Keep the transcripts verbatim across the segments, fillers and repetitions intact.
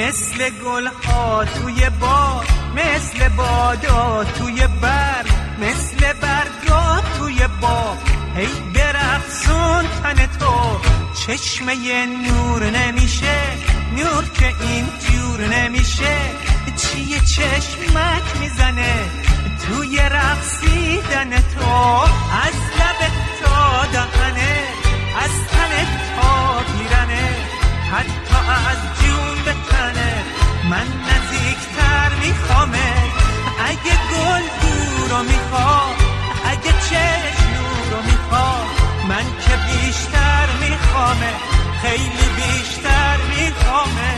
مثل گلها توی باغ، مثل بادا توی برگ، مثل برگا توی باغ. هی برقصون تن تو، چشمه نور نمیشه، نور که این جور نمیشه. چیه چشمک میزنه توی رقصیدن تو؟ از لب تا دهنه، از تن تا پیرنه، حتی از جون به تنه. من نزدیکتر میخوامه، اگه گل دورو میخواد، اگه چشم نورو میخواد، من که بیشتر میخوامه، خیلی بیشتر میخوامه.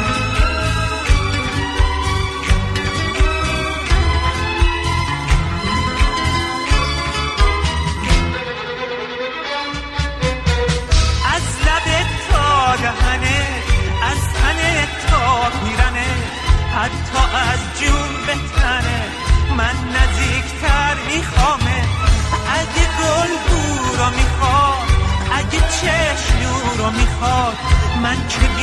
دهنه، از تن تا پیرنه، حتی از جون به تنه. من نزدیکتر میخوامه، اگه گل دورو میخواد، اگه چشم نورو میخواد، من که